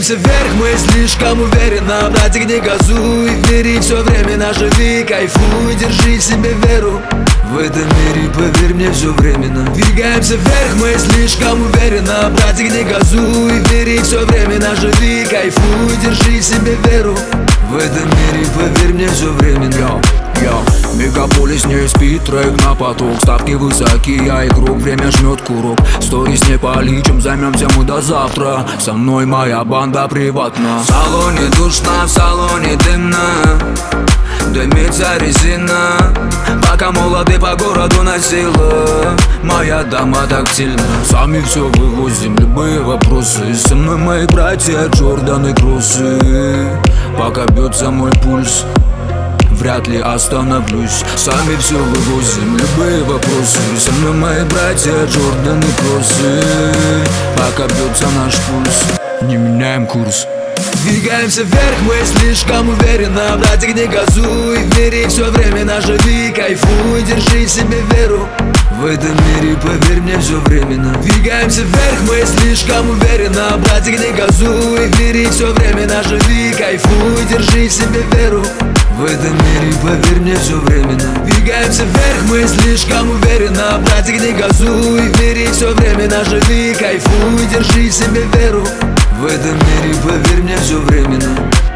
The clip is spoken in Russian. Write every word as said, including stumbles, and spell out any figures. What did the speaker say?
Двигаемся вверх, мы слишком уверенно. Братик, не газуй, в мире все временно. Живи, кайфуй, держи в себе веру. В этом мире, поверь мне, все временно. Двигаемся вверх, мы слишком уверенно. Братик, не газуй, в мире все временно. Живи, кайфуй, держи в себе веру. В этом мире, поверь мне, все временно. Йо, йо, мегаполис не спит, трек на поток. Ставки высокие, я игрок, время жмет курок. Сторис не поличим, займемся мы до завтра. Со мной моя банда приватна. В салоне душно, в салоне дымно. Дымится резина, пока молоды по городу носила. Моя дама тактильна. Сами все вывозим, любые вопросы. Со мной мои братья Джорданы кроссы. Пока бьется мой пульс, вряд ли остановлюсь. Сами все вывозим, любые вопросы. Со мной мои братья Джорданы кроссы. Пока бьется наш пульс, не меняем курс. Двигаемся вверх, мы слишком уверенно. Братик, не газуй, в мире все временно. Живи, кайфуй, держи в себе веру. В этом мире, поверь мне, все временно. Двигаемся вверх, мы слишком уверенно. Братик, не газуй, в мире все временно. Живи, кайфуй, держи в себе веру. В этом мире, поверь мне, все временно. Двигаемся вверх, мы слишком уверенно. Братик, не газуй, в мире все временно. Живи, кайфуй, держи в себе веру. В этом мире, поверь мне, все временно.